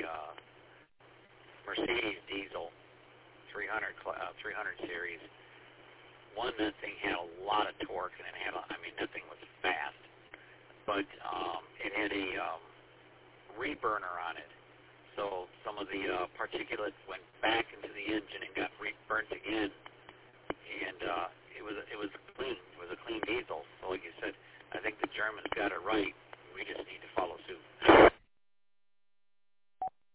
Mercedes diesel 300 series. One, that thing had a lot of torque, and that thing was fast. But it had a reburner on it, so some of the particulates went back into the engine and got reburnt again.